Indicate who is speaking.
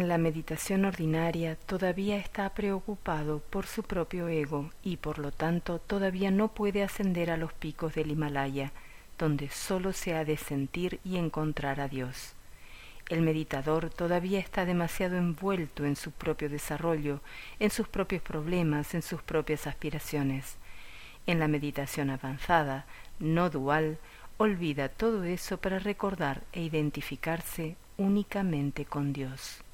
Speaker 1: la meditación ordinaria todavía está preocupado por su propio ego y por lo tanto todavía no puede ascender a los picos del Himalaya, donde sólo se ha de sentir y encontrar a Dios. El meditador todavía está demasiado envuelto en su propio desarrollo, en sus propios problemas, en sus propias aspiraciones. En la meditación avanzada, no dual, olvida todo eso para recordar e identificarse únicamente con Dios.